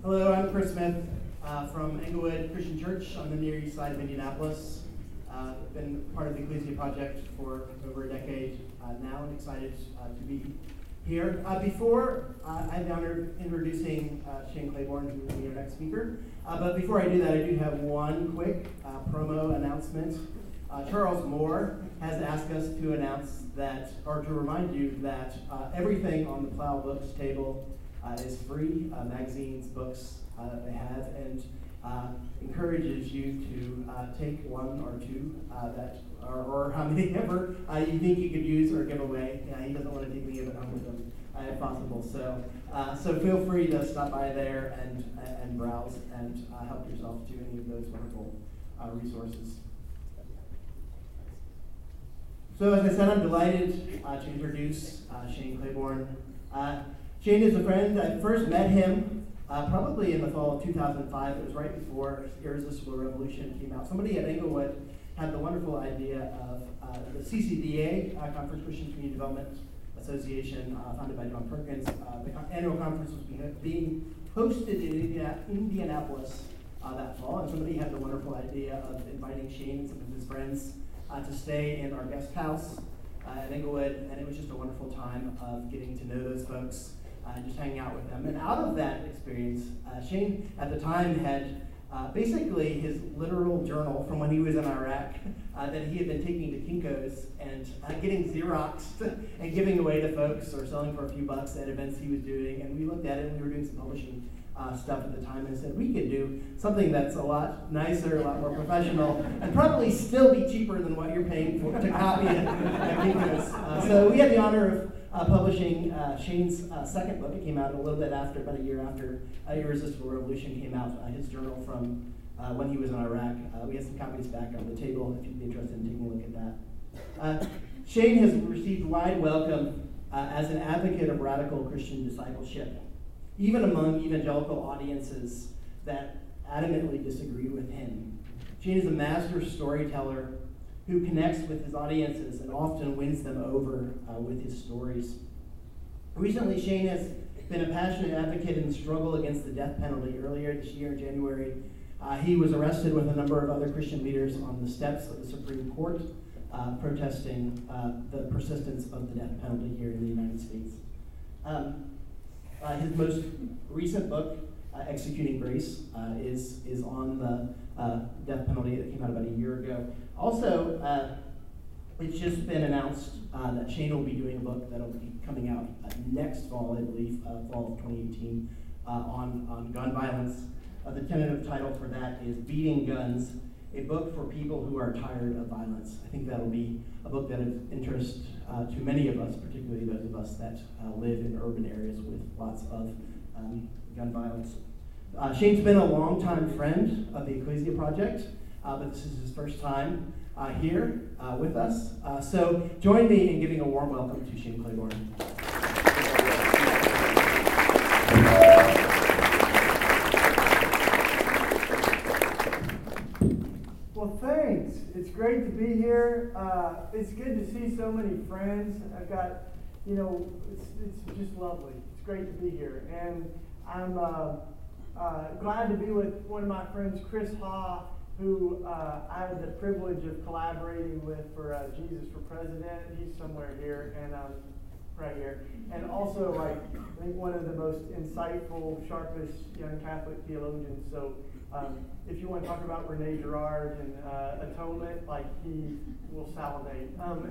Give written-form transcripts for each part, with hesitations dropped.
Hello, I'm Chris Smith from Englewood Christian Church on the Near East Side of Indianapolis. Been part of the Ecclesia Project for over a decade now, and excited to be here. Before I have the honor of introducing Shane Claiborne, who will be our next speaker. But before I do that, I do have one quick promo announcement. Charles Moore has asked us to announce that, or to remind you that everything on the Plow Books table is free, magazines, books that they have, and encourages you to take one or two that, or how many ever you think you could use or give away. He doesn't want to take any of it home with him if possible. So feel free to stop by there and browse and help yourself to any of those wonderful resources. So as I said, I'm delighted to introduce Shane Claiborne. Shane is a friend. I first met him probably in the fall of 2005. It was right before Irresistible Revolution came out. Somebody at Englewood had the wonderful idea of the CCDA, Conference Christian Community Development Association, founded by John Perkins. The annual conference was being hosted in Indianapolis that fall, and somebody had the wonderful idea of inviting Shane and some of his friends to stay in our guest house at Englewood, and it was just a wonderful time of getting to know those folks and just hanging out with them. And out of that experience, Shane at the time had basically his literal journal from when he was in Iraq that he had been taking to Kinko's and getting Xeroxed and giving away to folks or selling for a few bucks at events he was doing. And we looked at it, and we were doing some publishing stuff at the time, and said we could do something that's a lot nicer, a lot more professional, and probably still be cheaper than what you're paying for to copy it at Kinko's. So we had the honor of publishing Shane's second book. It came out a little bit after, about a year after Irresistible Revolution came out, his journal from when he was in Iraq. We have some copies back on the table if you'd be interested in taking a look at that. Shane has received wide welcome as an advocate of radical Christian discipleship, even among evangelical audiences that adamantly disagree with him. Shane is a master storyteller who connects with his audiences and often wins them over with his stories. Recently, Shane has been a passionate advocate in the struggle against the death penalty. Earlier this year, in January, he was arrested with a number of other Christian leaders on the steps of the Supreme Court, protesting the persistence of the death penalty here in the United States. His most recent book, Executing Grace, is on the death penalty that came out about a year ago. Also, it's just been announced that Shane will be doing a book that will be coming out next fall, I believe, fall of 2018, on gun violence. The tentative title for that is Beating Guns, a book for people who are tired of violence. I think that'll be a book that is of interest to many of us, particularly those of us that live in urban areas with lots of gun violence. Shane's been a longtime friend of the Ecclesia Project, but this is his first time here with us. So join me in giving a warm welcome to Shane Claiborne. Well, thanks. It's great to be here. It's good to see so many friends. I've got, it's just lovely. It's great to be here. And I'm glad to be with one of my friends, Chris Ha, who I had the privilege of collaborating with for Jesus for President. He's somewhere here, and right here. And also, I think one of the most insightful, sharpest young Catholic theologians. So if you want to talk about Rene Girard and atonement, he will salivate.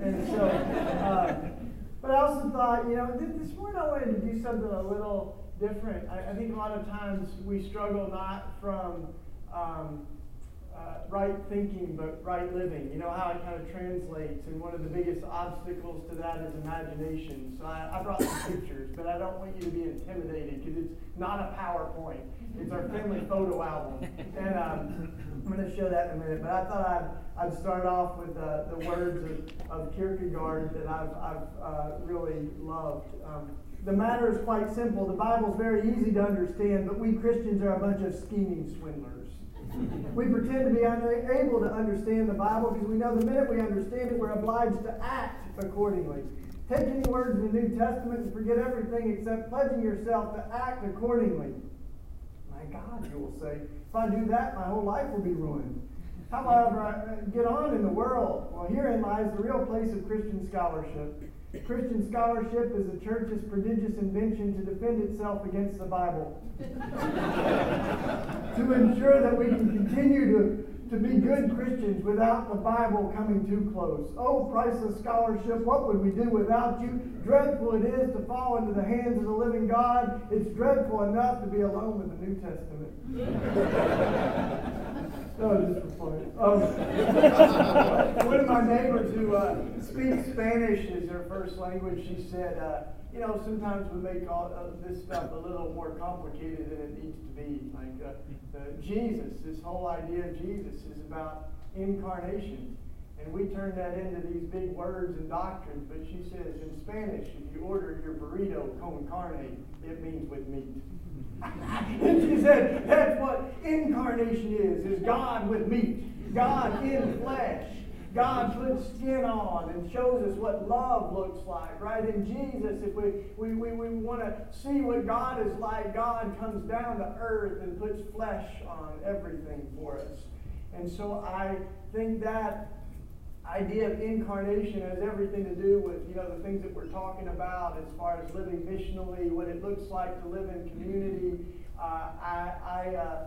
But I also thought, this morning I wanted to do something a little different. I think a lot of times we struggle not from right thinking, but right living. You know how it kind of translates, and one of the biggest obstacles to that is imagination. So I brought some pictures, but I don't want you to be intimidated because it's not a PowerPoint. It's our family photo album, and I'm going to show that in a minute. But I thought I'd start off with the words of Kierkegaard that I've really loved. The matter is quite simple. The Bible's very easy to understand, but we Christians are a bunch of scheming swindlers. We pretend to be unable to understand the Bible because we know the minute we understand it, we're obliged to act accordingly. Take any words in the New Testament and forget everything except pledging yourself to act accordingly. my God, you will say. If I do that, my whole life will be ruined. However, I get on in the world. Well, herein lies the real place of Christian scholarship. Christian scholarship is the church's prodigious invention to defend itself against the Bible. To ensure that we can continue to be good Christians without the Bible coming too close. Oh, priceless scholarship, what would we do without you? Dreadful it is to fall into the hands of the living God. It's dreadful enough to be alone with the New Testament. Oh, just for fun. One of my neighbors who speaks Spanish as her first language, she said, sometimes we make all this stuff a little more complicated than it needs to be. Like Jesus, this whole idea of Jesus is about incarnation. And we turn that into these big words and doctrines, but she says in Spanish, if you order your burrito con carne, it means with meat. And she said, that's what incarnation is God with meat, God in flesh. God puts skin on and shows us what love looks like, right? In Jesus, if we want to see what God is like, God comes down to earth and puts flesh on everything for us. And so I think that idea of incarnation has everything to do with, the things that we're talking about as far as living missionally, what it looks like to live in community. I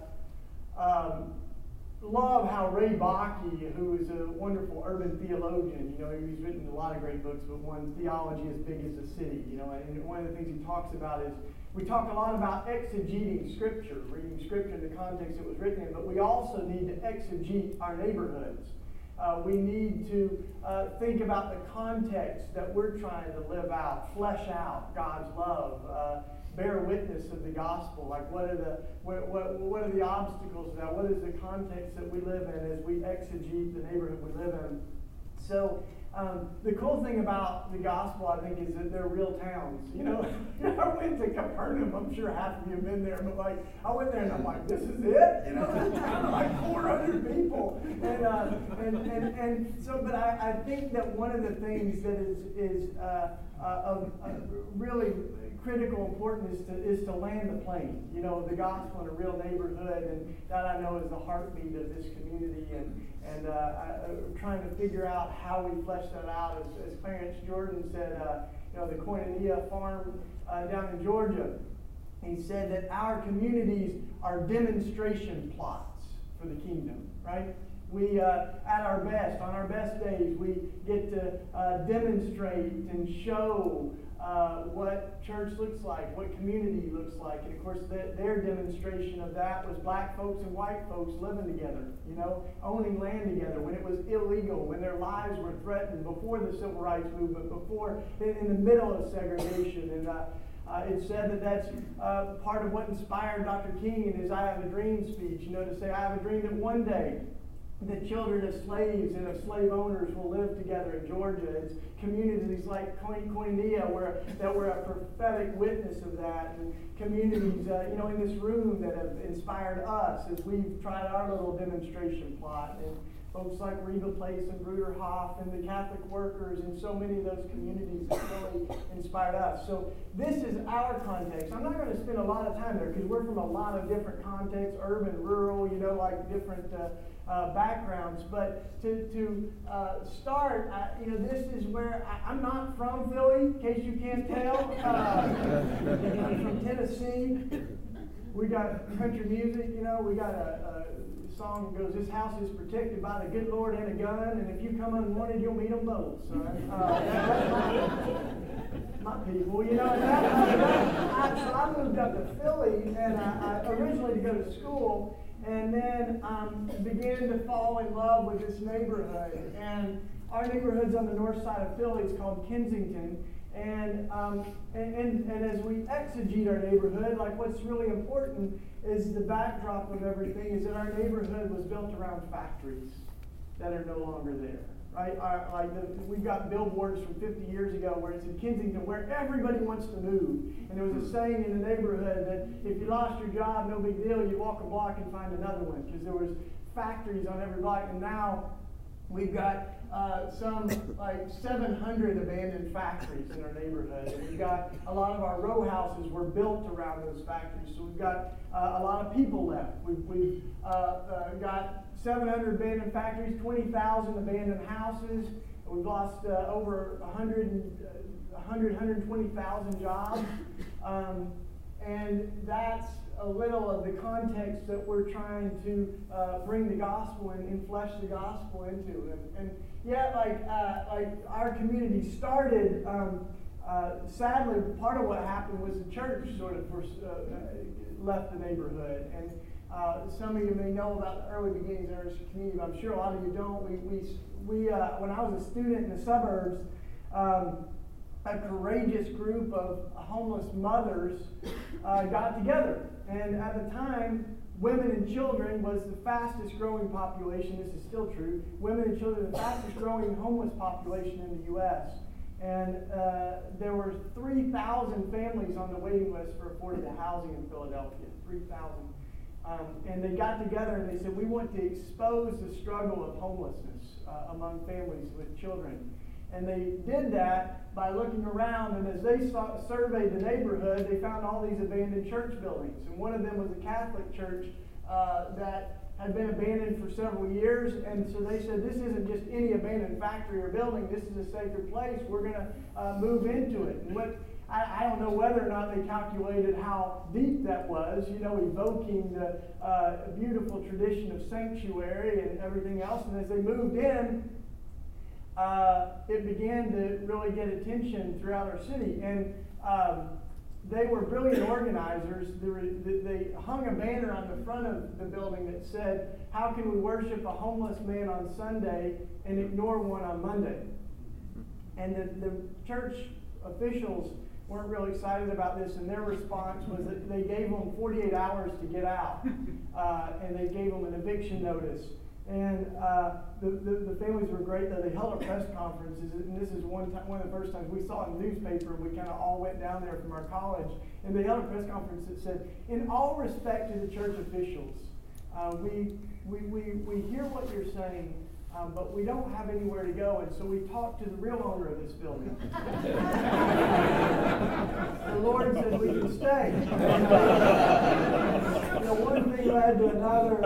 love how Ray Bakke, who is a wonderful urban theologian, he's written a lot of great books, but one, Theology as Big as a City, and one of the things he talks about is, we talk a lot about exegeting Scripture, reading Scripture in the context it was written in, but we also need to exegete our neighborhoods. We need to think about the context that we're trying to live out, flesh out God's love, bear witness of the gospel. Like what are the obstacles to that? What is the context that we live in as we exegete the neighborhood we live in? So the cool thing about the gospel, I think, is that they're real towns. I went to Capernaum. I'm sure half of you have been there, but I went there and I'm like, this is it? This town of like 400 people. And so, but I think that one of the things that is of really critical importance is to land the plane. The gospel in a real neighborhood, and that I know is the heartbeat of this community, and trying to figure out how we flesh that out. As Clarence Jordan said, the Koinonia farm down in Georgia, he said that our communities are demonstration plots for the kingdom, right? We, at our best, on our best days, we get to demonstrate and show what church looks like, what community looks like. And of course, their demonstration of that was black folks and white folks living together, owning land together when it was illegal, when their lives were threatened, before the Civil Rights Movement, before, in the middle of segregation. And it's said that that's part of what inspired Dr. King in his I Have a Dream speech, to say, I have a dream that one day the children of slaves and of slave owners will live together in Georgia. It's communities like Koinonia that were a prophetic witness of that, and communities in this room that have inspired us as we've tried our little demonstration plot, and folks like Reba Place and Bruderhof and the Catholic workers, and so many of those communities that really inspired us. So this is our context. I'm not going to spend a lot of time there because we're from a lot of different contexts, urban, rural, like different backgrounds. But to start, this is where I'm not from Philly, in case you can't tell. I'm from Tennessee. We got country music, we got a song that goes, this house is protected by the good Lord and a gun, and if you come unwanted, you'll meet them both. So that's my people, so I moved up to Philly, and I originally to go to school, and then began to fall in love with this neighborhood. And our neighborhood's on the north side of Philly. It's called Kensington. And as we exegete our neighborhood, like what's really important is the backdrop of everything is that our neighborhood was built around factories that are no longer there, right? We've got billboards from 50 years ago where it's in Kensington where everybody wants to move. And there was a saying in the neighborhood that if you lost your job, no big deal, you walk a block and find another one, because there was factories on every block. And now We've got some like 700 abandoned factories in our neighborhood. And we've got a lot of our row houses were built around those factories. So we've got a lot of people left. We've got 700 abandoned factories, 20,000 abandoned houses. We've lost over 120,000 jobs. And that's a little of the context that we're trying to bring the gospel and flesh the gospel into. And yet, like our community started, sadly, part of what happened was the church sort of left the neighborhood. And some of you may know about the early beginnings of our community, but I'm sure a lot of you don't. We when I was a student in the suburbs, a courageous group of homeless mothers got together. And at the time, women and children was the fastest growing population. This is still true. Women and children, the fastest growing homeless population in the U.S. And there were 3,000 families on the waiting list for affordable housing in Philadelphia. 3,000. And they got together and they said, we want to expose the struggle of homelessness among families with children. And they did that by looking around, and as they surveyed the neighborhood, they found all these abandoned church buildings. And one of them was a Catholic church that had been abandoned for several years. And so they said, this isn't just any abandoned factory or building. This is a sacred place. We're going to move into it. And I don't know whether or not they calculated how deep that was, evoking the beautiful tradition of sanctuary and everything else. And as they moved in, it began to really get attention throughout our city. And they were brilliant organizers. They hung a banner on the front of the building that said, how can we worship a homeless man on Sunday and ignore one on Monday? And the church officials weren't really excited about this, and their response was that they gave them 48 hours to get out, and they gave them an eviction notice. And the families were great, though. They held a press conferences, and this is one of the first times we saw it in the newspaper, and we kind of all went down there from our college, and they held a press conference that said, in all respect to the church officials, we hear what you're saying, but we don't have anywhere to go, and so we talked to the real owner of this building. The Lord said we can stay. One thing led to another,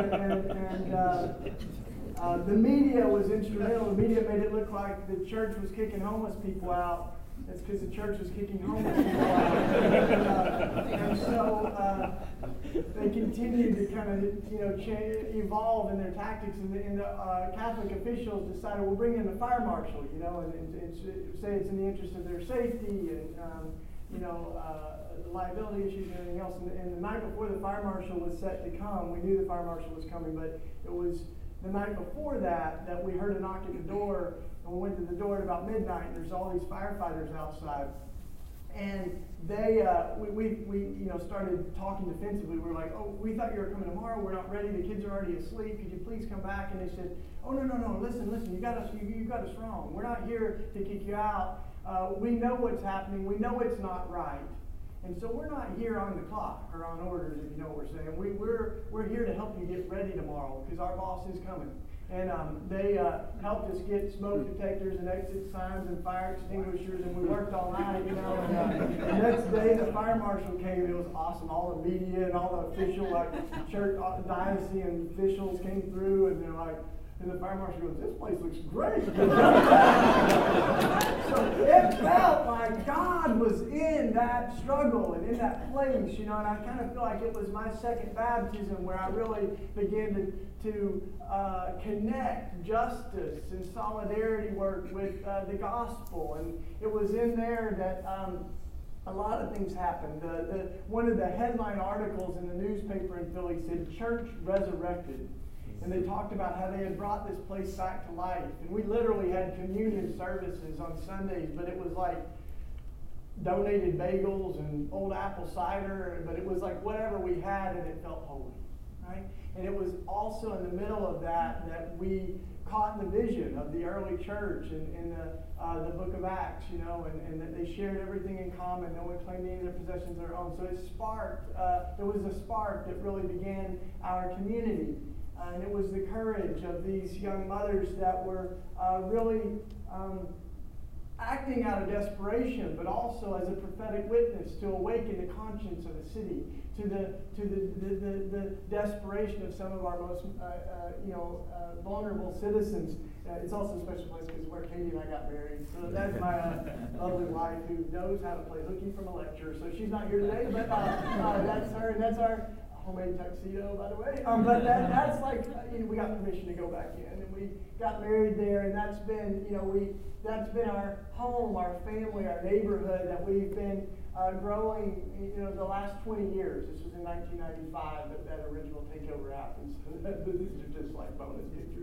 and the media was instrumental. The media made it look like the church was kicking homeless people out. That's because the church was kicking homeless people out. And so they continued to kind of, evolve in their tactics. And the Catholic officials decided, we'll bring in the fire marshal, and say it's in the interest of their safety and, liability issues and everything else. And the night before the fire marshal was set to come, we knew the fire marshal was coming, but it was the night before that we heard a knock at the door, and we went to the door at about midnight, and there's all these firefighters outside. And they, we started talking defensively. We were like, oh, we thought you were coming tomorrow. We're not ready. The kids are already asleep. Could you please come back? And they said, oh, no, listen, you got us wrong. We're not here to kick you out. We know what's happening. We know it's not right. And so we're not here on the clock or on orders, if you know what we're saying. We're here to help you get ready tomorrow because our boss is coming. And they helped us get smoke detectors and exit signs and fire extinguishers, and we worked all night, And the next day, the fire marshal came. It was awesome. All the media and all the official, church, diocesan officials came through, and they're like, and the fire marshal goes, this place looks great. So it felt like God was in that struggle and in that place, and I kind of feel like it was my second baptism where I really began to connect justice and solidarity work with the gospel. And it was in there that a lot of things happened. One of the headline articles in the newspaper in Philly said, Church Resurrected. And they talked about how they had brought this place back to life. And we literally had communion services on Sundays, but it was like donated bagels and old apple cider, but it was like whatever we had, and it felt holy, right? And it was also in the middle of that we caught the vision of the early church in the book of Acts, and that they shared everything in common. No one claimed any of their possessions of their own. So it sparked, there was a spark that really began our community. And it was the courage of these young mothers that were really acting out of desperation, but also as a prophetic witness to awaken the conscience of the city, to the desperation of some of our most vulnerable citizens. It's also a special place because where Katie and I got married. So that's my lovely wife who knows how to play hooky from a lecture. So she's not here today, but that's her, and that's our homemade tuxedo, by the way. But that's like, we got permission to go back in, and we got married there, and that's been, that's been our home, our family, our neighborhood that we've been growing, the last 20 years. This was in 1995 that original takeover happened. So these are just like bonus pictures.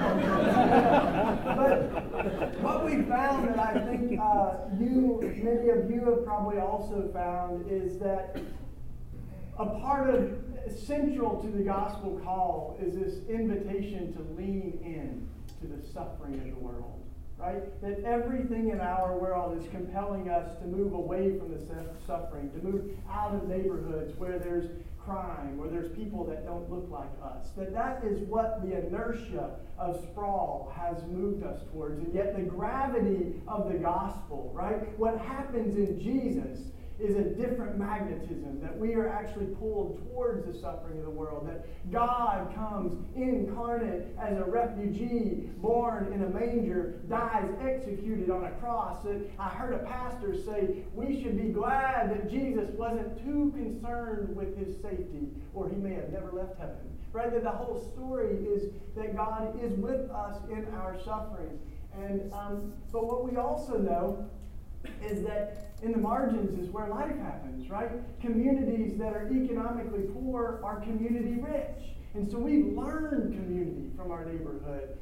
But what we found that I think many of you have probably also found is that a part of central to the gospel call is this invitation to lean in to the suffering of the world. Right? That everything in our world is compelling us to move away from the suffering, to move out of neighborhoods where there's crime, where there's people that don't look like us. That is what the inertia of sprawl has moved us towards. And yet the gravity of the gospel, right? What happens in Jesus is a different magnetism, that we are actually pulled towards the suffering of the world, that God comes incarnate as a refugee, born in a manger, dies executed on a cross. That I heard a pastor say, we should be glad that Jesus wasn't too concerned with his safety, or he may have never left heaven. Right? That the whole story is that God is with us in our suffering. And but what we also know is that in the margins is where life happens, right? Communities that are economically poor are community rich. And so we've learned community from our neighborhood.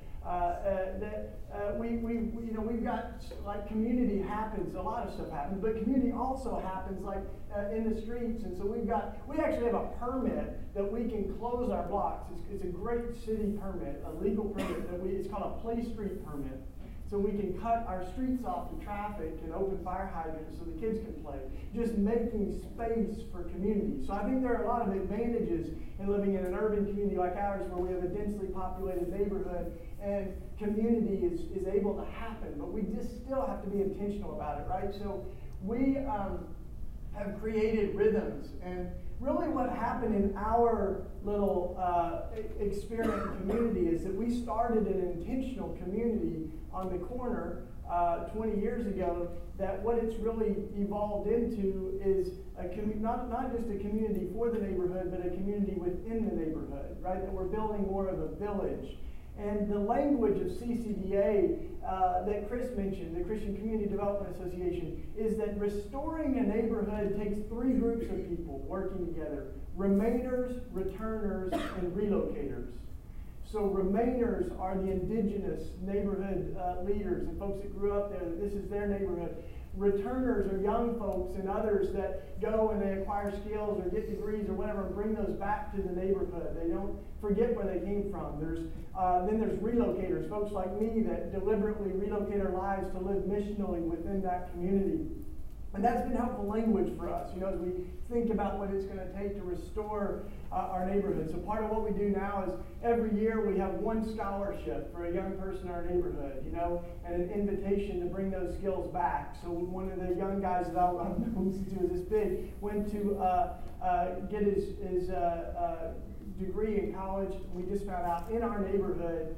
We've got, like, community happens, a lot of stuff happens, but community also happens, like, in the streets. And so we actually have a permit that we can close our blocks. It's a great city permit, a legal permit, it's called a play street permit. So we can cut our streets off to traffic and open fire hydrants so the kids can play. Just making space for community. So I think there are a lot of advantages in living in an urban community like ours, where we have a densely populated neighborhood and community is able to happen. But we just still have to be intentional about it, right? So we have created rhythms. And really what happened in our little experiment community is that we started an intentional community on the corner 20 years ago, that what it's really evolved into is not just a community for the neighborhood, but a community within the neighborhood, right? That we're building more of a village. And the language of CCDA that Chris mentioned, the Christian Community Development Association, is that restoring a neighborhood takes three groups of people working together: remainers, returners, and relocators. So remainers are the indigenous neighborhood leaders and folks that grew up there, that this is their neighborhood. Returners are young folks and others that go and they acquire skills or get degrees or whatever and bring those back to the neighborhood. They don't forget where they came from. Then there's relocators, folks like me that deliberately relocate our lives to live missionally within that community. And that's been helpful language for us, as we think about what it's going to take to restore our neighborhood. So part of what we do now is every year we have one scholarship for a young person in our neighborhood, and an invitation to bring those skills back. So one of the young guys that I've known since he was this big went to get his degree in college. We just found out in our neighborhood,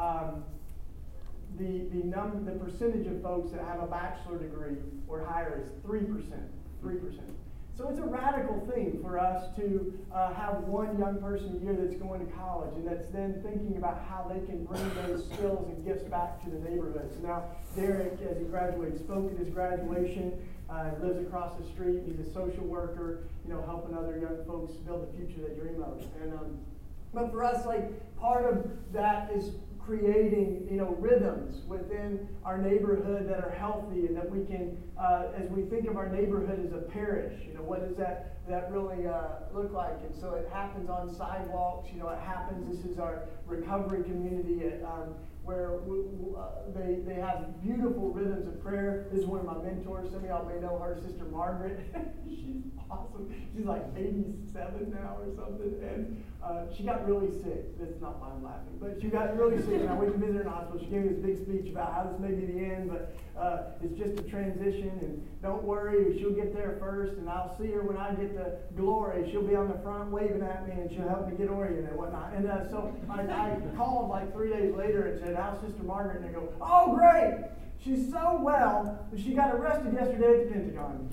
the percentage of folks that have a bachelor degree or higher is 3%. 3%. So it's a radical thing for us to have one young person a year that's going to college and that's then thinking about how they can bring those skills and gifts back to the neighborhoods. Now, Derek, as he graduated, spoke at his graduation, lives across the street. He's a social worker, helping other young folks build the future they dream of. And but for us, part of that is creating, rhythms within our neighborhood that are healthy, and that we can, as we think of our neighborhood as a parish, what does that really look like? And so it happens on sidewalks. It happens. This is our recovery community where they have beautiful rhythms of prayer. This is one of my mentors. Some of y'all may know her, Sister Margaret. She's awesome. She's like 87 now or something, and she got really sick. That's not why I'm laughing, but she got really sick, and I went to visit her in the hospital. She gave me this big speech about how this may be the end, but it's just a transition, and don't worry, she'll get there first, and I'll see her when I get to glory. She'll be on the front waving at me, and she'll help me get oriented and whatnot. And so I called like 3 days later and said, "How's Sister Margaret?" And they go, "Oh, great! She's so well that she got arrested yesterday at the Pentagon."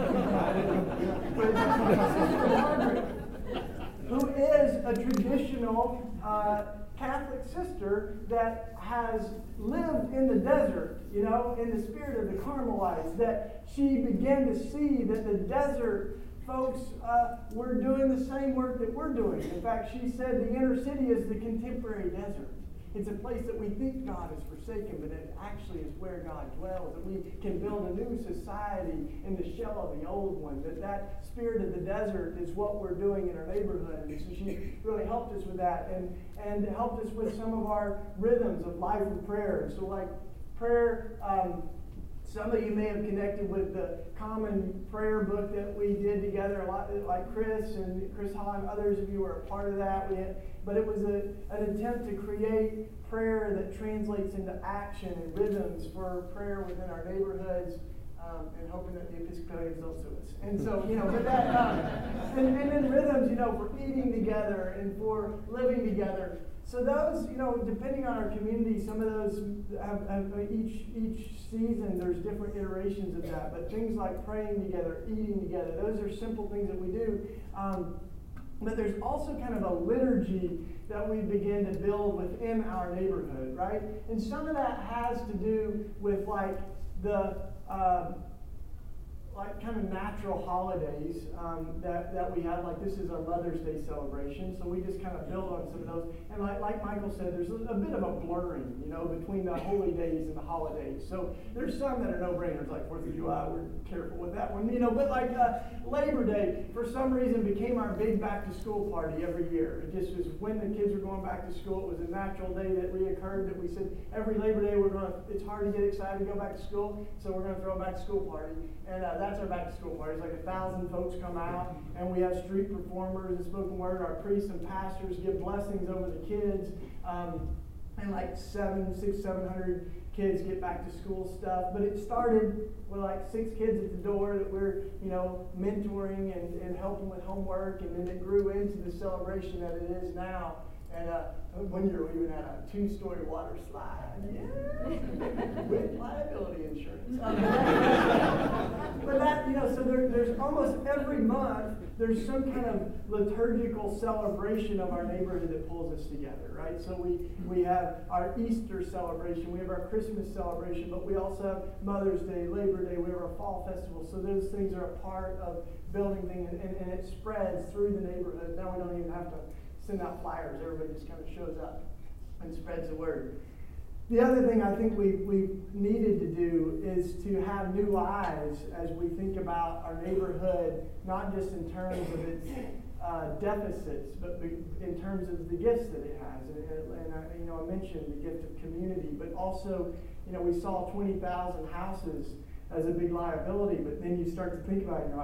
Sister Margaret, who is a traditional Catholic sister that has lived in the desert, in the spirit of the Carmelites, that she began to see that the desert folks were doing the same work that we're doing. In fact, she said the inner city is the contemporary desert. It's a place that we think God is forsaken, but it actually is where God dwells. That we can build a new society in the shell of the old one. That spirit of the desert is what we're doing in our neighborhood. And so she really helped us with that, and helped us with some of our rhythms of life and prayer. So like prayer, some of you may have connected with the common prayer book that we did together, a lot like Chris Hall, and others of you were a part of that. But it was an attempt to create prayer that translates into action and rhythms for prayer within our neighborhoods, and hoping that the Episcopalians don't sue us. And so, but that, and then rhythms, for eating together and for living together. So those, depending on our community, some of those have each season, there's different iterations of that. But things like praying together, eating together, those are simple things that we do. But there's also kind of a liturgy that we begin to build within our neighborhood, right? And some of that has to do with like the kind of natural holidays that we have. Like this is our Mother's Day celebration, so we just kind of build on some of those. And like Michael said, there's a bit of a blurring, between the holy days and the holidays. So there's some that are no-brainers, like 4th of July. We're careful with that one, But like Labor Day, for some reason, became our big back-to-school party every year. It just was when the kids were going back to school. It was a natural day that reoccurred. That we said every Labor Day it's hard to get excited to go back to school, so we're going to throw a back-to-school party. And that's our back-to-school party. It's like 1,000 folks come out, and we have street performers and spoken word. Our priests and pastors give blessings over the kids, and like 700 kids get back to school stuff. But it started with like 6 kids at the door that we're, mentoring and helping with homework, and then it grew into the celebration that it is now. And one year we even had a 2-story water slide, with liability insurance. But that, so there's almost every month there's some kind of liturgical celebration of our neighborhood that pulls us together, right? So we have our Easter celebration, we have our Christmas celebration, but we also have Mother's Day, Labor Day, we have our fall festival. So those things are a part of building things, and it spreads through the neighborhood. Now we don't even have to send out flyers. Everybody just kind of shows up and spreads the word. The other thing I think we needed to do is to have new eyes as we think about our neighborhood, not just in terms of its deficits, but in terms of the gifts that it has. And I mentioned the gift of community, but also, we saw 20,000 houses as a big liability, but then you start to think about it and you're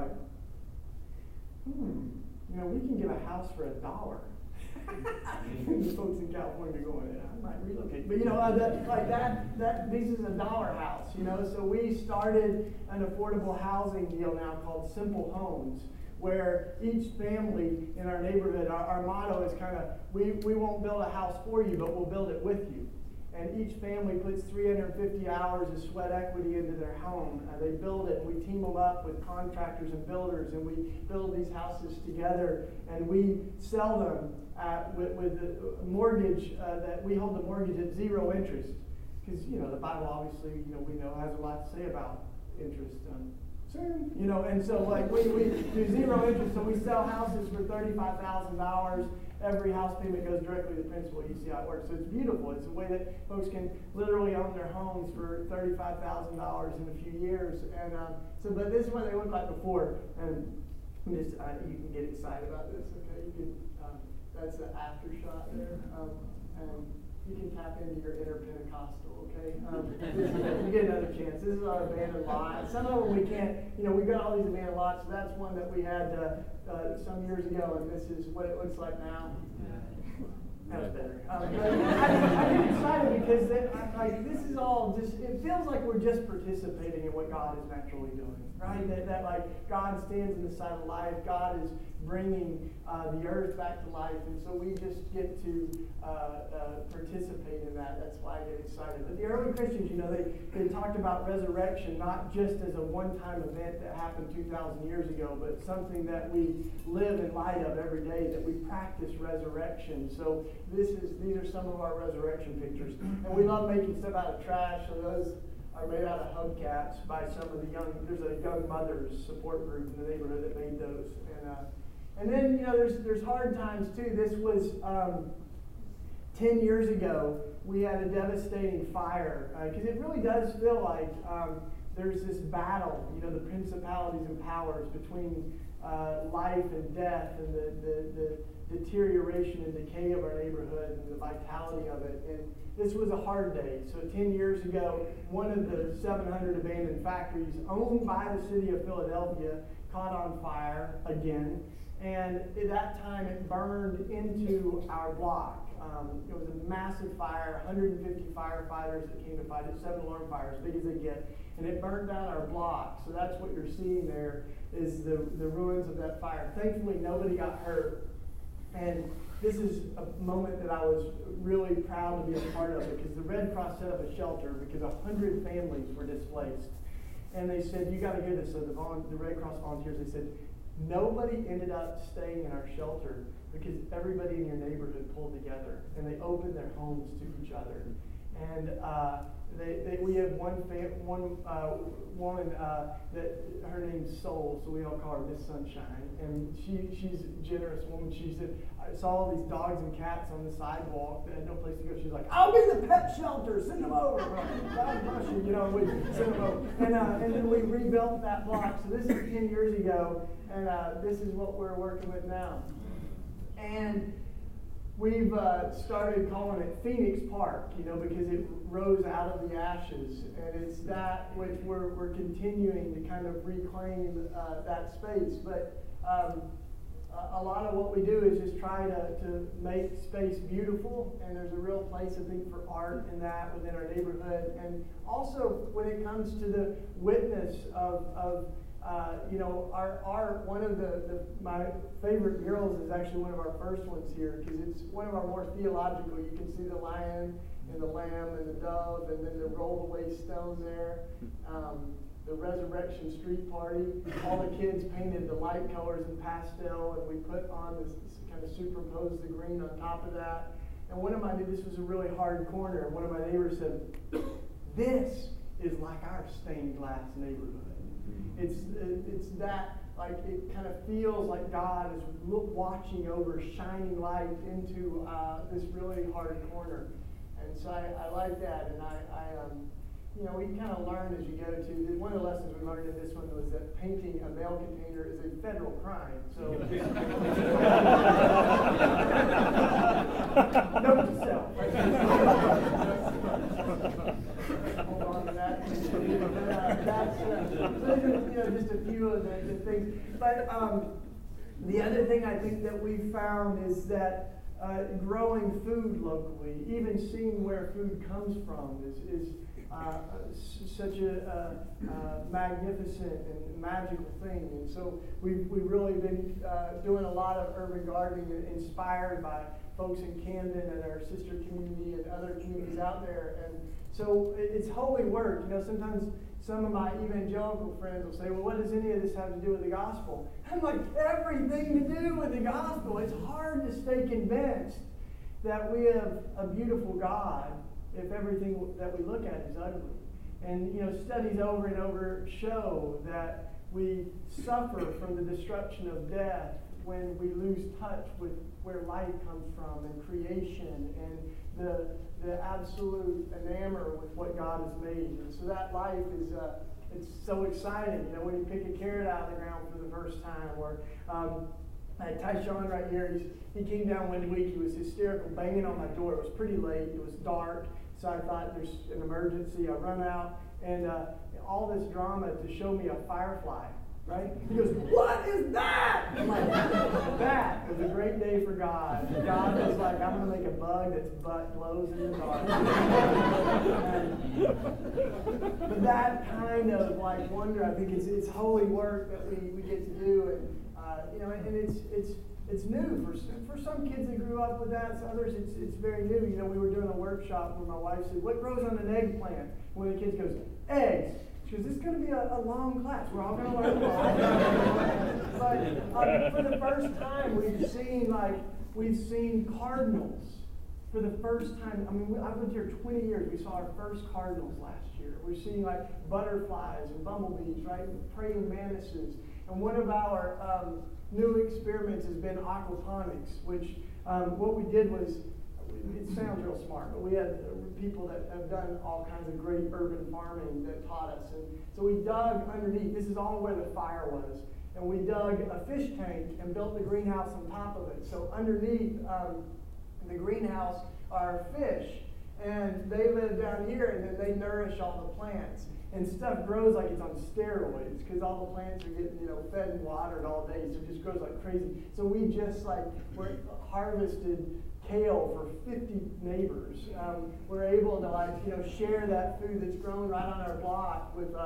like, we can get a house for $1. The folks in California going, I might relocate. But this is $1 house, So we started an affordable housing deal now called Simple Homes, where each family in our neighborhood, our motto is kind of, we won't build a house for you, but we'll build it with you. And each family puts 350 hours of sweat equity into their home. They build it, and we team them up with contractors and builders, and we build these houses together, and we sell them with a mortgage that we hold the mortgage at 0 interest. Because, the Bible obviously, we know has a lot to say about interest. soon, you know, and so like we do zero interest, so we sell houses for $35,000. Every house payment goes directly to principal. You see how it works. So it's beautiful. It's a way that folks can literally own their homes for $35,000 in a few years. And but this is what they look like before. And just you can get excited about this. Okay, you can. That's the after shot there, and you can tap into your inner Pentecostal. Okay, you get another chance. This is our abandoned lot. Some of them we can't. You know, we've got all these abandoned lots. So that's one that we had some years ago, and this is what it looks like now. That's better. I get excited because this is all just, it feels like we're just participating in what God is naturally doing, right? That like God stands in the side of life, God is bringing the earth back to life, and so we just get to participate in that. That's why I get excited. But the early Christians, you know, they talked about resurrection not just as a one-time event that happened 2,000 years ago, but something that we live in light of every day, that we practice resurrection. So these are some of our resurrection pictures. And we love making stuff out of trash, so those are made out of hubcaps by some of the there's a young mothers support group in the neighborhood that made those. And then, you know, there's hard times too. This was 10 years ago, we had a devastating fire, because it really does feel like there's this battle, you know, the principalities and powers between life and death, and the deterioration and decay of our neighborhood and the vitality of it. And this was a hard day. So 10 years ago, one of the 700 abandoned factories owned by the city of Philadelphia caught on fire again. And at that time, it burned into our block. It was a massive fire, 150 firefighters that came to fight it, 7 alarm fires, big as they get. And it burned down our block. So that's what you're seeing there is the ruins of that fire. Thankfully, nobody got hurt. And this is a moment that I was really proud to be a part of, because the Red Cross set up a shelter because 100 families were displaced. And they said, you got to hear this. So the Red Cross volunteers, they said, nobody ended up staying in our shelter because everybody in your neighborhood pulled together and they opened their homes to each other. And we have one woman that her name's Soul, so we all call her Miss Sunshine, and she's a generous woman. She said, I saw all these dogs and cats on the sidewalk that had no place to go. She's like, I'll be the pet shelter, send them over. God bless you, you know, we send them over. And then we rebuilt that block. So this is 10 years ago, and this is what we're working with now. And we've started calling it Phoenix Park, you know, because it rose out of the ashes, and it's that which we're continuing to kind of reclaim that space. But a lot of what we do is just try to make space beautiful, and there's a real place, I think, for art in that within our neighborhood. And also when it comes to the witness of you know, our one of my favorite murals is actually one of our first ones here, because it's one of our more theological. You can see the lion and the lamb and the dove, and then the rolled away stone there. The Resurrection Street Party. All the kids painted the light colors in pastel, and we put on this kind of superimposed the green on top of that. And this was a really hard corner, and one of my neighbors said, this is like our stained glass neighborhood. It's that, like, it kind of feels like God is watching over, shining light into this really hard corner. And so I like that, and you know, we kind of learn as you go to, one of the lessons we learned in this one was that painting a mail container is a federal crime. So, note to self. Hold on to that. That's you know, just a few of the things. But the other thing I think that we found is that growing food locally, even seeing where food comes from, is such a magnificent and magical thing. And so we've really been doing a lot of urban gardening, inspired by folks in Camden and our sister community and other communities out there. And so it's holy work. You know, sometimes some of my evangelical friends will say, well, what does any of this have to do with the gospel? I'm like, everything to do with the gospel. It's hard to stay convinced that we have a beautiful God if everything that we look at is ugly. And, you know, studies over and over show that We suffer from the destruction of death when we lose touch with where life comes from and creation and the absolute enamor with what God has made. And so that life is it's so exciting. You know, when you pick a carrot out of the ground for the first time, or Tyshawn right here, he came down one week, he was hysterical, banging on my door. It was pretty late, it was dark, so I thought there's an emergency. I run out, and all this drama to show me a firefly, right? He goes, "What is that?" I'm like, that was a great day for God. God was like, I'm going to make a bug that's butt glows in the dark. But that kind of like wonder, I think it's holy work that we get to do, and you know, and it's new for some kids that grew up with that. So others, it's very new. You know, we were doing a workshop where my wife said, "What grows on an eggplant?" And one of the kids goes, "Eggs." She goes, "This is going to be a long class. We're all going to learn a lot." But for the first time, we've seen cardinals. For the first time, I mean, I've lived here 20 years. We saw our first cardinals last year. We're seeing like butterflies and bumblebees, right? And praying mantises. And one of our new experiments has been aquaponics, which what we did was, it sounds real smart, but we had people that have done all kinds of great urban farming that taught us. And so we dug underneath. This is all where the fire was. And we dug a fish tank and built the greenhouse on top of it. So underneath the greenhouse are fish. And they live down here, and then they nourish all the plants. And stuff grows like it's on steroids because all the plants are getting, you know, fed and watered all day. So it just grows like crazy. So we just harvested kale for 50 neighbors. We're able to share that food that's grown right on our block with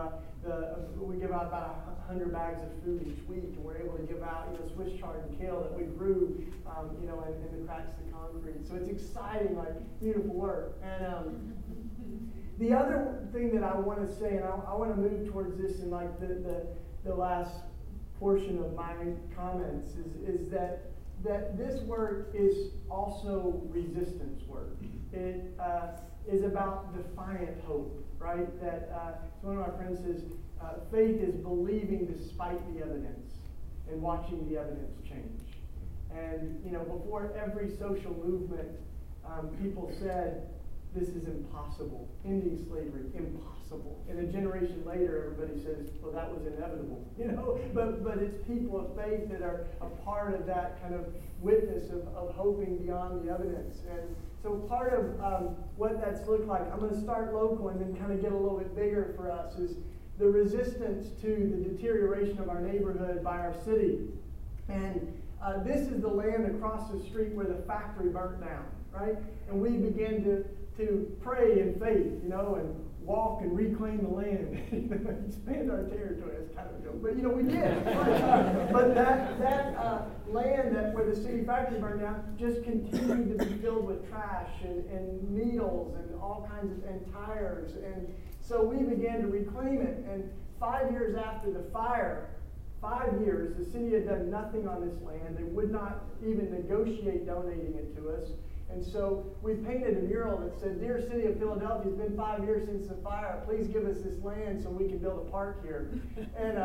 we give out about 100 bags of food each week, and we're able to give out Swiss chard and kale that we grew in the cracks of the concrete. So it's exciting, beautiful work. And the other thing that I want to say, and I want to move towards this in the last portion of my comments, is that this work is also resistance work. It is about defiant hope, right? That one of my friends says, faith is believing despite the evidence and watching the evidence change. And before every social movement, people said, "This is impossible. Ending slavery, impossible." And a generation later, everybody says, "Well, that was inevitable." But it's people of faith that are a part of that kind of witness of hoping beyond the evidence. And so part of what that's looked like, I'm going to start local and then kind of get a little bit bigger for us, is the resistance to the deterioration of our neighborhood by our city. And this is the land across the street where the factory burnt down, right? And we began to pray in faith, and walk and reclaim the land, expand our territory. That's kind of a joke, but we did. But that land where the city factory burned down just continued to be filled with trash and needles and all kinds of and tires, and so we began to reclaim it. And 5 years after the fire, 5 years, the city had done nothing on this land. They would not even negotiate donating it to us. And so we painted a mural that said, "Dear City of Philadelphia, it's been 5 years since the fire. Please give us this land so we can build a park here." And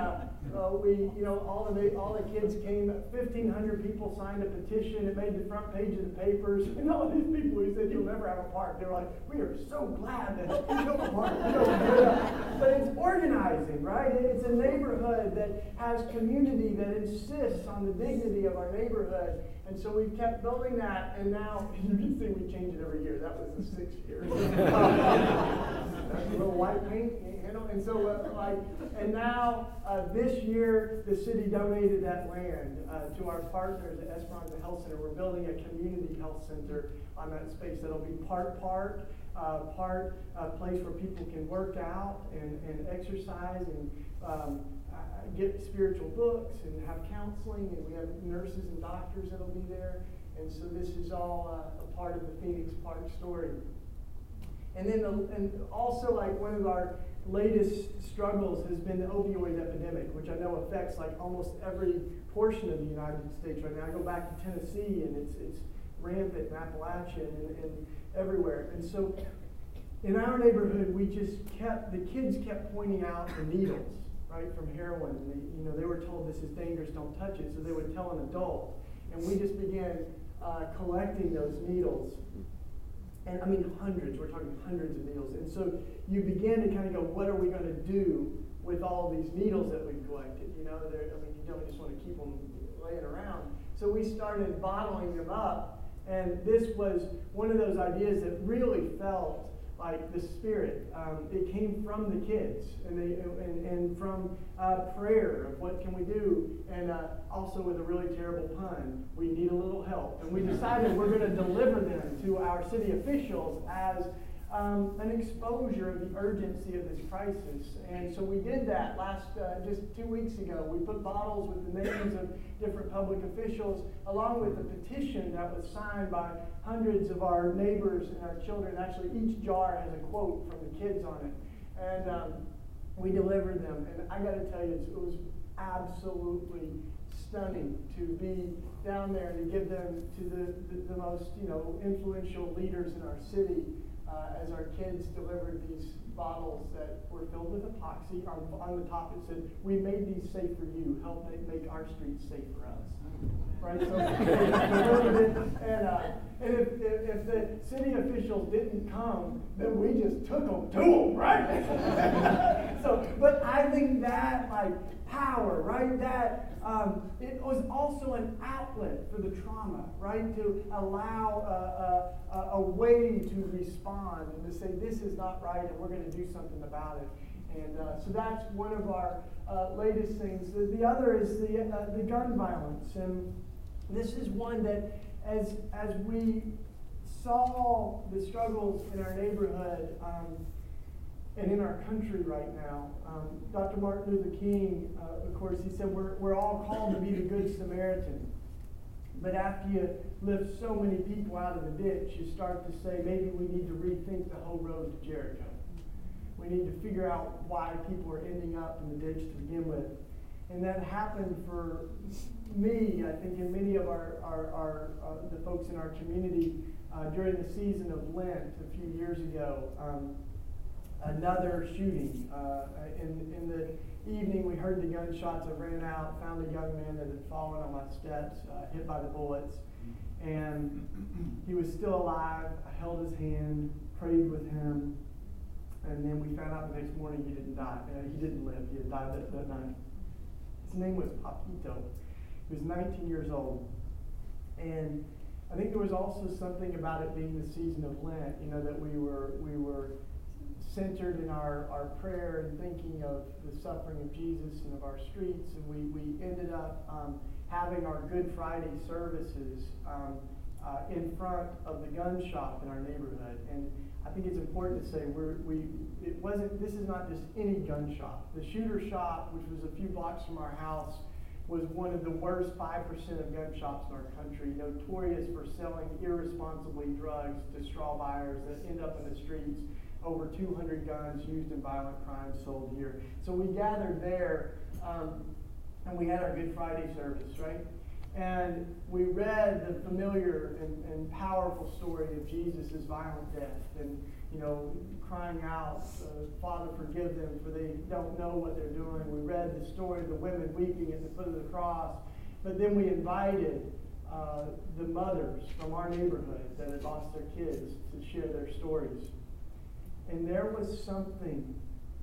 all the kids came. 1,500 people signed a petition. It made the front page of the papers. And all these people who said, "You'll never have a park," they were like, "We are so glad that you built a park." But it's organizing, right? It's a neighborhood that has community that insists on the dignity of our neighborhood. And so we've kept building that, and now you can see we change it every year. That was the 6th year. That's a little white paint, and so and now this year the city donated that land to our partners at Esperanza Health Center. We're building a community health center on that space that'll be part a place where people can work out and exercise and get spiritual books and have counseling, and we have nurses and doctors that'll be there. And so this is all a part of the Phoenix Park story. And then also one of our latest struggles has been the opioid epidemic, which I know affects almost every portion of the United States right now. I go back to Tennessee, and it's rampant in Appalachia and everywhere. And so in our neighborhood, the kids kept pointing out the needles, right, from heroin. And they were told this is dangerous, don't touch it, so they would tell an adult. And we just began collecting those needles. And I mean hundreds, we're talking hundreds of needles. And so you begin to kind of go, what are we going to do with all these needles that we've collected? You don't just want to keep them laying around. So we started bottling them up. And this was one of those ideas that really felt like the Spirit. It came from the kids and from prayer of what can we do, and also with a really terrible pun, we need a little help. And we decided we're going to deliver them to our city officials as an exposure of the urgency of this crisis. And so we did that just 2 weeks ago. We put bottles with the names of different public officials, along with a petition that was signed by hundreds of our neighbors and our children. Actually, each jar has a quote from the kids on it. And we delivered them. And I got to tell you, it was absolutely stunning to be down there and to give them to the most influential leaders in our city. As our kids delivered these bottles that were filled with epoxy. On the top it said, "We made these safe for you. Help make our streets safe for us." Right? So they delivered it, and if the city officials didn't come, then we just took them to them, right? But I think that power, right? That it was also an outlet for the trauma, right? To allow a way to respond and to say, this is not right, and we're going to do something about it. And so that's one of our latest things. The other is the gun violence, and this is one that, as we saw the struggles in our neighborhood. And in our country right now, Dr. Martin Luther King, of course, he said we're all called to be the Good Samaritan. But after you lift so many people out of the ditch, you start to say maybe we need to rethink the whole road to Jericho. We need to figure out why people are ending up in the ditch to begin with. And that happened for me, I think, and many of the folks in our community during the season of Lent a few years ago. Another shooting. In the evening, we heard the gunshots. I ran out, found a young man that had fallen on my steps, hit by the bullets. And he was still alive. I held his hand, prayed with him. And then we found out the next morning he didn't die. He didn't live. He had died that night. His name was Papito. He was 19 years old. And I think there was also something about it being the season of Lent, that we were centered in our prayer and thinking of the suffering of Jesus and of our streets, and we ended up having our Good Friday services in front of the gun shop in our neighborhood. And I think it's important to say this is not just any gun shop. The shooter shop, which was a few blocks from our house, was one of the worst 5% of gun shops in our country, notorious for selling irresponsibly drugs to straw buyers that end up in the streets. Over 200 guns used in violent crimes sold here. So we gathered there, and we had our Good Friday service, right? And we read the familiar and powerful story of Jesus' violent death, and crying out, "Father, forgive them, for they don't know what they're doing." We read the story of the women weeping at the foot of the cross, but then we invited the mothers from our neighborhood that had lost their kids to share their stories. And there was something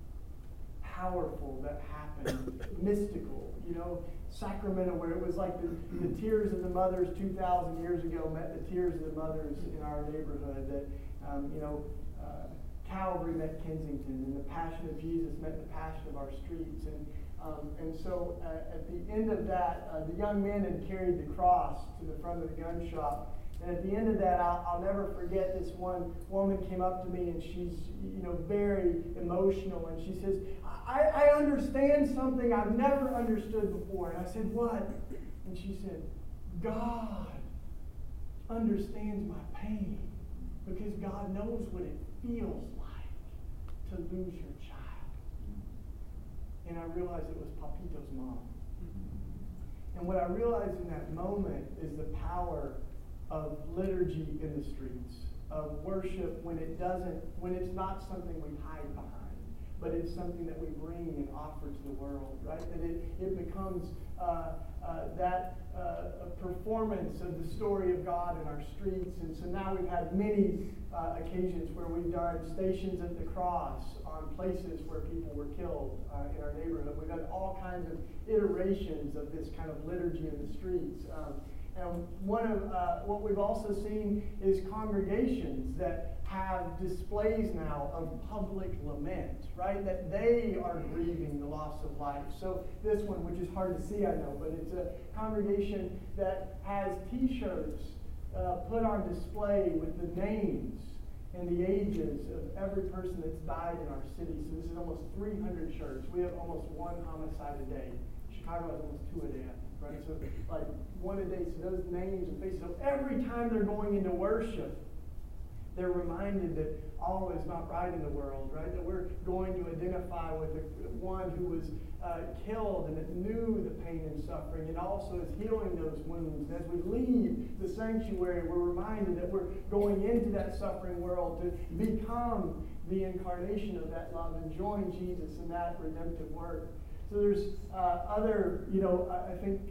powerful that happened, mystical, Sacramento, where it was like the tears of the mothers 2,000 years ago met the tears of the mothers in our neighborhood, that, Calvary met Kensington, and the passion of Jesus met the passion of our streets. And so at the end of that, the young men had carried the cross to the front of the gun shop. And at the end of that, I'll never forget, this one woman came up to me, and she's, very emotional, and she says, I understand something I've never understood before. And I said, what? And she said, God understands my pain, because God knows what it feels like to lose your child. And I realized it was Papito's mom. And what I realized in that moment is the power of liturgy in the streets, of worship when it's not something we hide behind, but it's something that we bring and offer to the world, right? That it becomes a performance of the story of God in our streets. And so now we've had many occasions where we've done stations at the cross on places where people were killed in our neighborhood. We've had all kinds of iterations of this kind of liturgy in the streets. And one of what we've also seen is congregations that have displays now of public lament, right? That they are grieving the loss of life. So this one, which is hard to see, I know, but it's a congregation that has T-shirts put on display with the names and the ages of every person that's died in our city. So this is almost 300 shirts. We have almost one homicide a day. Chicago has almost 2 a day, right? So like 1 a day. So those names and faces. So every time they're going into worship, they're reminded that all is not right in the world, right? That we're going to identify with one who was killed and that knew the pain and suffering and also is healing those wounds. And as we leave the sanctuary, we're reminded that we're going into that suffering world to become the incarnation of that love and join Jesus in that redemptive work. So there's other, I think,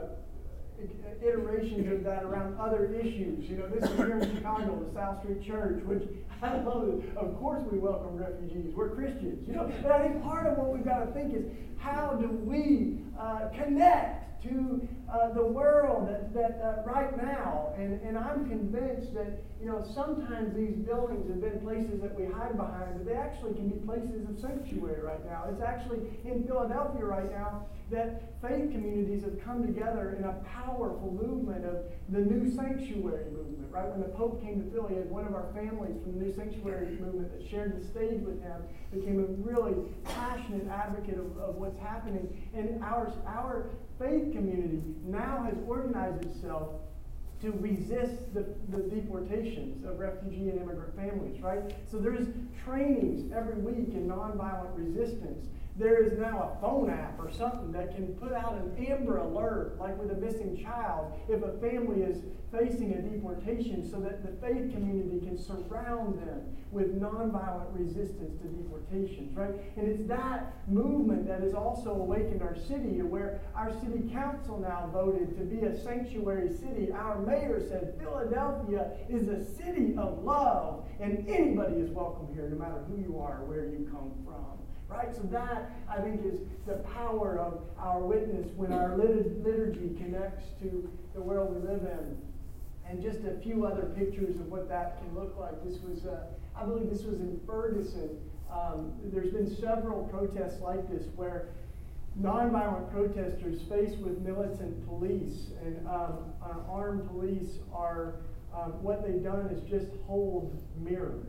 iterations of that around other issues. This is here in Chicago, the South Street Church, which I love it. Of course we welcome refugees. We're Christians, But I think part of what we've got to think is, how do we connect to the world that right now? And I'm convinced that, sometimes these buildings have been places that we hide behind, but they actually can be places of sanctuary right now. It's actually in Philadelphia right now that faith communities have come together in a powerful movement of the New Sanctuary movement, right? When the Pope came to Philly, one of our families from the New Sanctuary movement that shared the stage with him became a really passionate advocate of what's happening. And our faith community now has organized itself to resist the deportations of refugee and immigrant families, right? So there's trainings every week in nonviolent resistance. There is now a phone app or something that can put out an Amber Alert, like with a missing child, if a family is facing a deportation, so that the faith community can surround them with nonviolent resistance to deportations, right? And it's that movement that has also awakened our city, to where our city council now voted to be a sanctuary city. Our mayor said Philadelphia is a city of love, and anybody is welcome here, no matter who you are or where you come from. Right? So that, I think, is the power of our witness when our liturgy connects to the world we live in. And just a few other pictures of what that can look like. This was, I believe this was in Ferguson. There's been several protests like this where nonviolent protesters faced with militant police and armed police are, what they've done is just hold mirrors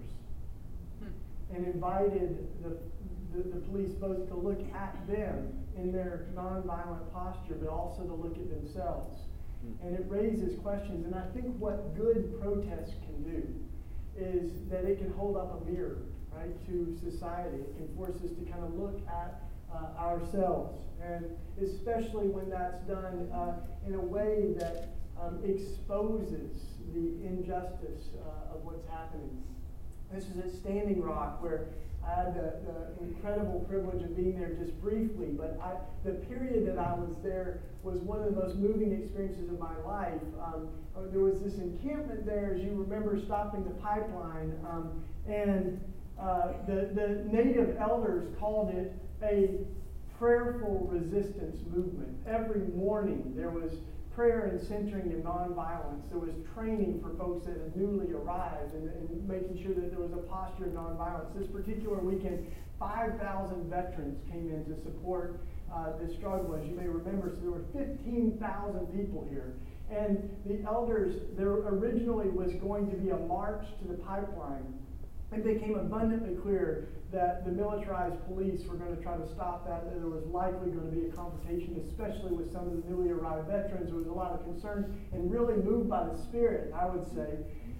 and invited the police both to look at them in their nonviolent posture, but also to look at themselves. And it raises questions. And I think what good protest can do is that it can hold up a mirror, right, to society. It can force us to kind of look at ourselves, and especially when that's done in a way that exposes the injustice of what's happening. This is at Standing Rock, where I had the incredible privilege of being there just briefly, but the period that I was there was one of the most moving experiences of my life. There was this encampment there, as you remember, stopping the pipeline, and the native elders called it a prayerful resistance movement. Every morning there was prayer and centering in nonviolence. There was training for folks that had newly arrived and making sure that there was a posture of nonviolence. This particular weekend, 5,000 veterans came in to support this struggle, as you may remember. So there were 15,000 people here. And the elders, there originally was going to be a march to the pipeline. It became abundantly clear that the militarized police were going to try to stop that. There was likely going to be a confrontation, especially with some of the newly arrived veterans. There was a lot of concern, and really moved by the Spirit, I would say.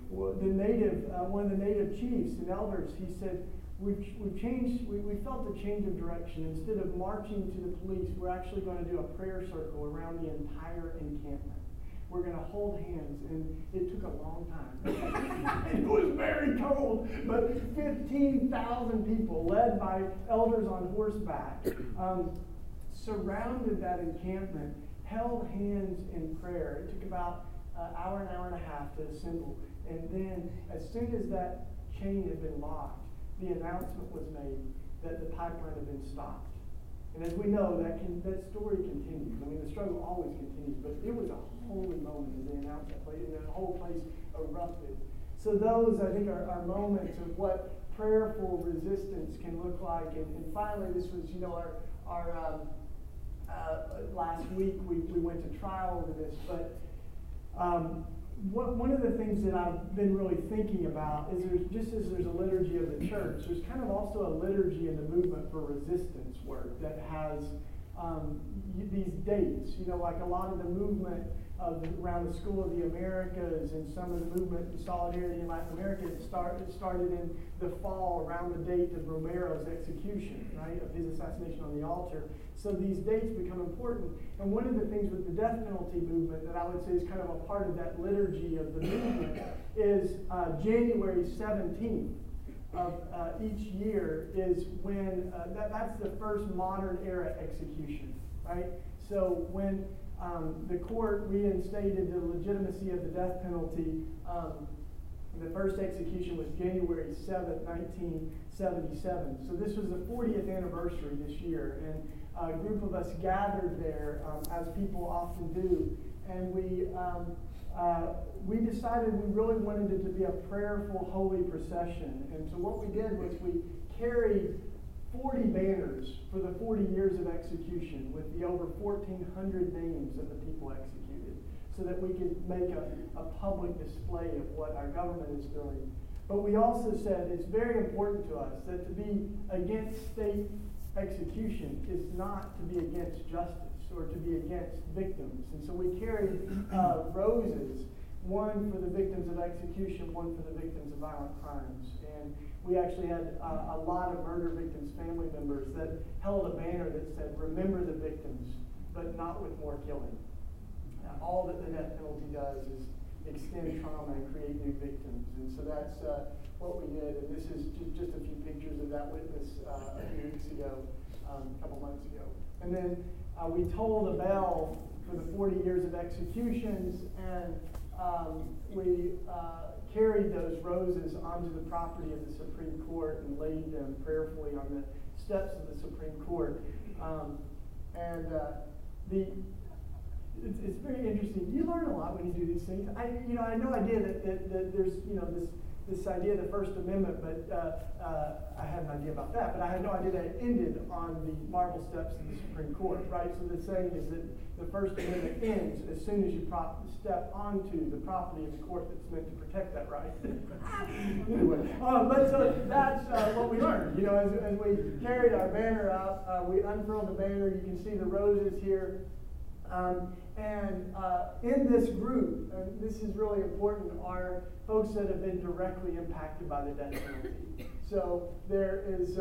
One of the native chiefs and elders, he said, we felt a change of direction. Instead of marching to the police, we're actually going to do a prayer circle around the entire encampment, we're going to hold hands. And it took a long time. It was very cold, but 15,000 people, led by elders on horseback, surrounded that encampment, held hands in prayer. It took about an hour and a half to assemble. And then, as soon as that chain had been locked, the announcement was made that the pipeline had been stopped. And as we know, that story continues. I mean, the struggle always continues, but it was a holy moment as they announced that place, and the whole place erupted. So those, I think, are moments of what prayerful resistance can look like. And finally, this was, our last week we went to trial over this, but one of the things that I've been really thinking about is just as there's a liturgy of the church, there's kind of also a liturgy in the movement for resistance work that has these dates. Like a lot of the movement around the School of the Americas and some of the movement in solidarity in Latin America, it started in the fall around the date of Romero's execution, right, of his assassination on the altar. So these dates become important. And one of the things with the death penalty movement that I would say is kind of a part of that liturgy of the movement is January 17th of each year is when, that's the first modern era execution, right? So when the court reinstated the legitimacy of the death penalty, the first execution was January 7th, 1977. So this was the 40th anniversary this year, and a group of us gathered there, as people often do, and we decided we really wanted it to be a prayerful, holy procession. And so what we did was we carried 40 banners for the 40 years of execution with the over 1,400 names of the people executed, so that we could make a public display of what our government is doing. But we also said it's very important to us that to be against state execution is not to be against justice or to be against victims. And so we carried roses, one for the victims of execution, one for the victims of violent crimes. And we actually had a lot of murder victims' family members that held a banner that said, "Remember the victims, but not with more killing." All that the death penalty does is extend trauma and create new victims. And so that's what we did. And this is just a few pictures of that witness a few weeks ago, a couple months ago. And then we tolled a bell for the 40 years of executions, and we carried those roses onto the property of the Supreme Court and laid them prayerfully on the steps of the Supreme Court. It's very interesting. You learn a lot when you do these things. I had no idea that there's this idea of the First Amendment, but I had an idea about that, but I had no idea that it ended on the marble steps of the Supreme Court, right? So the saying is that the First Amendment ends as soon as you step onto the property of the court that's meant to protect that right. Anyway, but so that's what we learned. As we carried our banner out, we unfurled the banner. You can see the roses here. In this group, and this is really important, are folks that have been directly impacted by the death penalty. So there is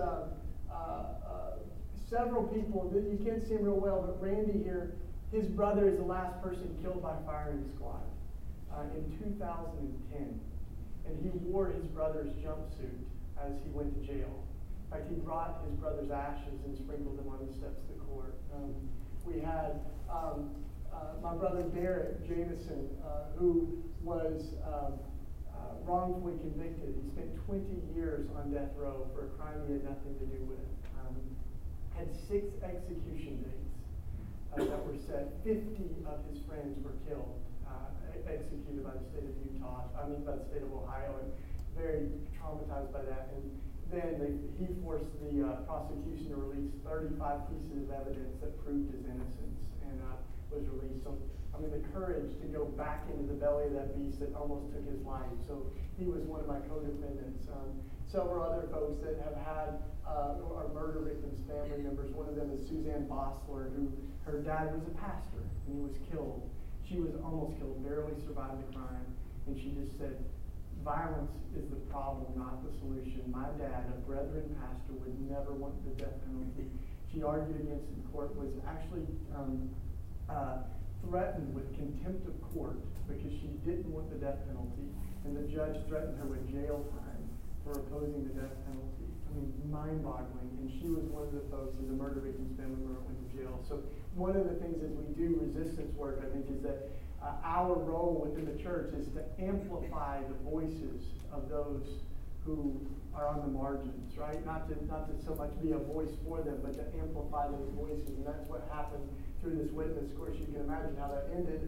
several people that you can't see him real well, but Randy here, his brother is the last person killed by firing squad in 2010. And he wore his brother's jumpsuit as he went to jail. In fact, he brought his brother's ashes and sprinkled them on the steps of the court. We had my brother Derek Jameson, who was wrongfully convicted. He spent 20 years on death row for a crime he had nothing to do with. Had 6 execution dates that were set. 50 of his friends were killed, executed by the state of by the state of Ohio, and very traumatized by that. And then he forced the prosecution to release 35 pieces of evidence that proved his innocence, and was released. So, the courage to go back into the belly of that beast that almost took his life. So he was one of my co-defendants. Several other folks that have had are murder victims' family members. One of them is Suzanne Bossler, who her dad was a pastor, and he was killed. She was almost killed, barely survived the crime, and she just said, violence is the problem, not the solution. My dad, a Brethren pastor, would never want the death penalty. She argued against it in court, was actually threatened with contempt of court because she didn't want the death penalty, and the judge threatened her with jail time for opposing the death penalty. I mean, mind-boggling. And she was one of the folks, as a murder victim's family member, went to jail. So one of the things as we do resistance work, I think, is that our role within the church is to amplify the voices of those who are on the margins, right? Not to so much be a voice for them, but to amplify those voices. And that's what happened through this witness. Of course, you can imagine how that ended.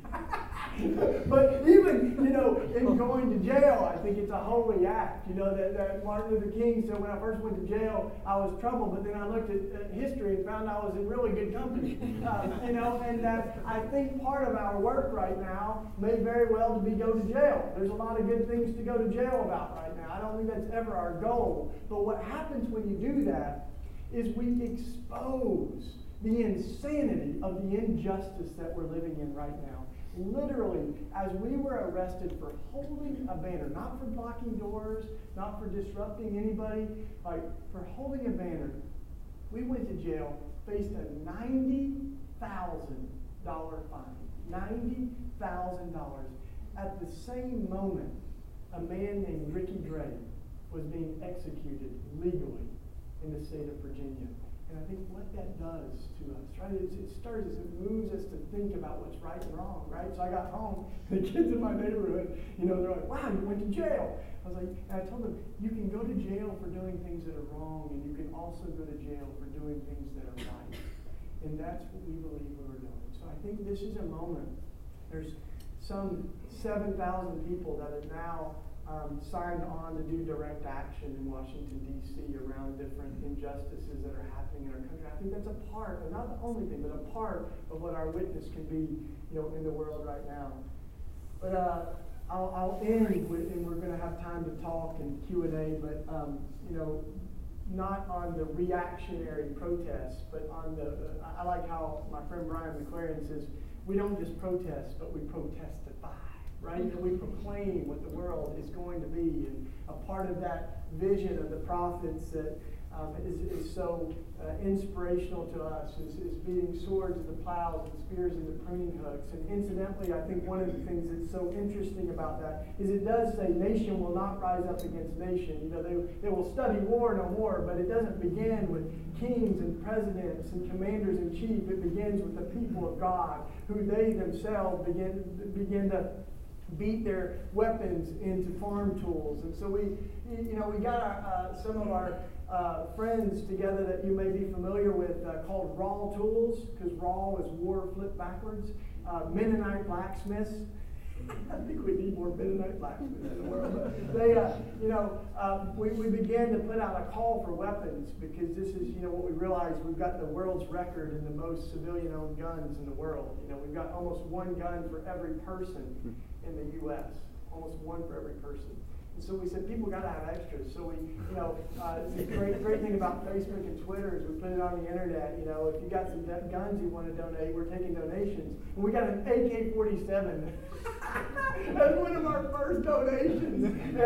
But even, in going to jail, I think it's a holy act. That Martin Luther King said, when I first went to jail, I was troubled, but then I looked at history and found I was in really good company. And I think part of our work right now may very well be go to jail. There's a lot of good things to go to jail about right now. I don't think that's ever our goal. But what happens when you do that is we expose the insanity of the injustice that we're living in right now. Literally, as we were arrested for holding a banner, not for blocking doors, not for disrupting anybody, like for holding a banner, we went to jail, faced a $90,000 fine. $90,000. At the same moment, a man named Ricky Gray was being executed legally in the state of Virginia. And I think what that does to us, right, it moves us to think about what's right and wrong, right? So I got home, the kids in my neighborhood, they're like, wow, you went to jail. I was like, and I told them, you can go to jail for doing things that are wrong, and you can also go to jail for doing things that are right. And that's what we believe we were doing. So I think this is a moment. There's some 7,000 people that have now signed on to do direct action in Washington, D.C. around different injustices that are happening in our country. I think that's a part, and not the only thing, but a part of what our witness can be, in the world right now. But I'll end with, and we're going to have time to talk and Q&A, but, not on the reactionary protests, but on I like how my friend Brian McLaren says, we don't just protest, but we protestify. Right? That we proclaim what the world is going to be. And a part of that vision of the prophets that is so inspirational to us is beating swords into plows and spears into pruning hooks. And incidentally, I think one of the things that's so interesting about that is it does say nation will not rise up against nation. They will study war no more, but it doesn't begin with kings and presidents and commanders in chief. It begins with the people of God, who they themselves begin to beat their weapons into farm tools. And so we got some of our friends together that you may be familiar with called Raw Tools, because Raw is war flipped backwards. Mennonite blacksmiths. I think we need more Mennonite blacksmiths in the world. But we began to put out a call for weapons, because this is, what we realized, we've got the world's record in the most civilian-owned guns in the world. We've got almost one gun for every person in the U.S., almost one for every person. And so we said, people got to have extras. So we, the great thing about Facebook and Twitter is we put it on the internet. If you got some guns you want to donate, we're taking donations. And we got an AK-47. That's one of our first donations. And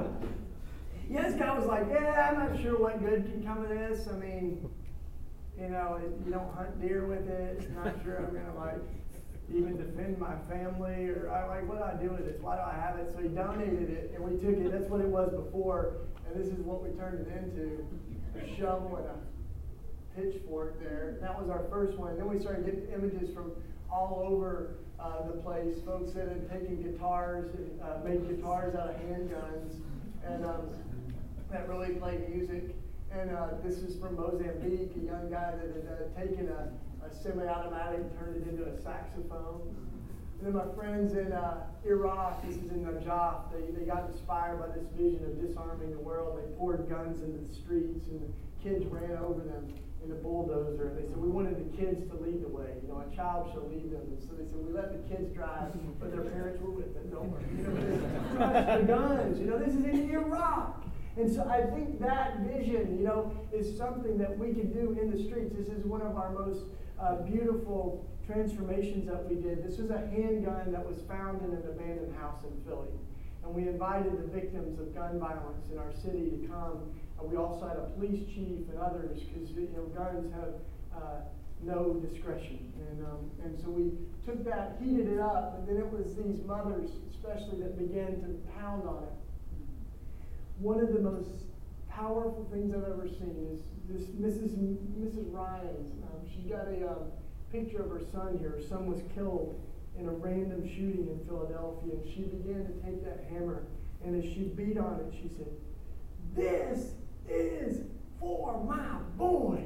this guy was like, I'm not sure what good can come of this. I mean, you don't hunt deer with it. Not sure I'm going to even defend my family, or what do I do with this? Why do I have it? So he donated it, and we took it. That's what it was before, and this is what we turned it into: a shovel and a pitchfork there. That was our first one. Then we started getting images from all over the place. Folks that had taken guitars and made guitars out of handguns, and that really played music. And this is from Mozambique, a young guy that had taken a semi-automatic and turned it into a saxophone. And then my friends in Iraq, this is in Najaf, they got inspired by this vision of disarming the world. They poured guns into the streets, and the kids ran over them in a bulldozer. And they said, we wanted the kids to lead the way. A child shall lead them. And so they said, we let the kids drive, but their parents were with them. Don't worry. The guns. This is in Iraq. And so I think that vision, is something that we can do in the streets. This is one of our most beautiful transformations that we did. This was a handgun that was found in an abandoned house in Philly. And we invited the victims of gun violence in our city to come. We also had a police chief and others, because guns have no discretion. And so we took that, heated it up, and then it was these mothers, especially, that began to pound on it. One of the most powerful things I've ever seen is this Mrs. Ryan's. She's got a picture of her son here. Her son was killed in a random shooting in Philadelphia, and she began to take that hammer, and as she beat on it, she said, "This is for my boy."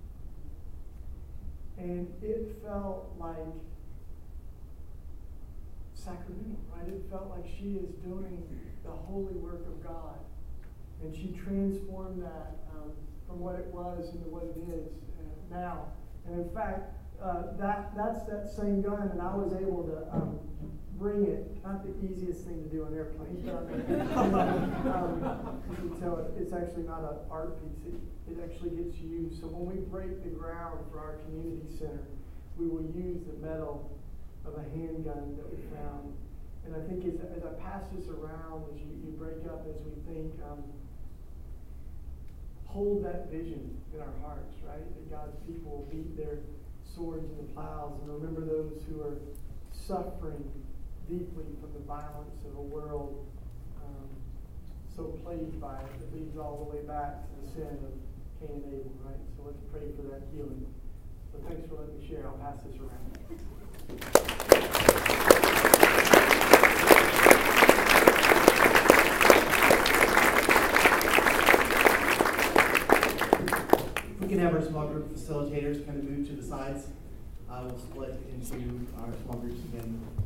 And it felt like sacramental, right? It felt like she is doing the holy work of God. And she transformed that from what it was into what it is now. And in fact, that's that same gun, and I was able to bring it. Not the easiest thing to do on airplanes, but you can tell it's actually not an art piece. It actually gets used. So when we break the ground for our community center, we will use the metal of a handgun that we found. And I think as I pass this around, as you break up, as we think, hold that vision in our hearts, right? That God's people will beat their swords in the plows, and remember those who are suffering deeply from the violence of a world so plagued by it that leads all the way back to the sin of Cain and Abel, right? So let's pray for that healing. So thanks for letting me share. I'll pass this around. We can have our small group facilitators kind of move to the sides. We'll split into our small groups again.